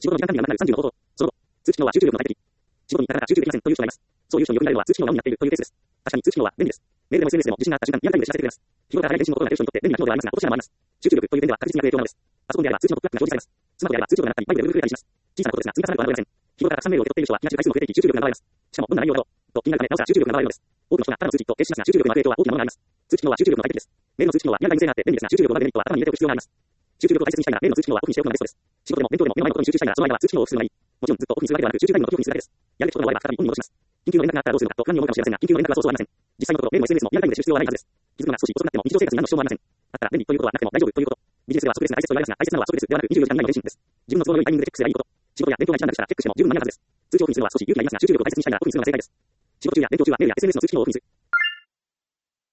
仕事の時間管理がなくなる30の方法。その後、通知機能は集中力の最適。仕事になかなか集中できませんという人がいます。そういう人によく見られるのは通知機能が主になっているというケースです。確かに通知機能は便利です。メールでも SNS でも地震があった瞬間、リアルタイムで知らせてくれます。日頃から早い電信を取られる人にとって便利な機能ではありますが、落とし穴もあります。集中力という点では確実に悪影響なのです。パソコンであれば通知のポップアップが表示されます。スマホであれば通知がなかったり、ファイルでブルブル増えたりします。小さなことですが、積み重なるとはなりません。日頃からたくさんメールを受け取っている人は、気が散る回数も増えていき、集中力が奪われます。しかも、どんな内容だろうと気になるため、なおさら集中力が奪われるのです。多くの人がただの通知と停止しますが、集中力に悪影響は大きなものがあります。通知機能は集中力の最適です。メールの通知機能はリアルタイム性があって便利ですが、集中力を奪うメリットは頭に入れておく必要があります。集中力を大切にしたいなら、メールの通知機能はオフにしておくのがベストです。仕事でも勉強でも目の前のことに集中したいなら、その間は通知機能をオフするのがいい。もちろんずっとオフにするわけではなく、集中タイムの時オフにするだけです。やるべきことが終われば再びオンに戻します。緊急の連絡があったらどうするのかと不安に思うかもしれませんが、緊急の連絡はそうそうありません。実際のところ、メールも SNS もリアルタイムで知る必要はないはずです。気づくのが少し遅くなっても日常生活に何の支障もありません。だったら便利ということはなくても大丈夫ということ。ビジネスでは不足ですが大切と言われますが、大切なのは不足ですではなく24時間以内の電信です。自分の都合の良いタイミングでチェックすればいいこと。仕事や勉強が一段落したらチェックしても十分間に合うはずです。通知をオフにするのは少し勇気がいりますが、集中力を大切にしたいならオフにするのが正解です。仕事中や勉強中はメールや SNS の通知機能をオフにする。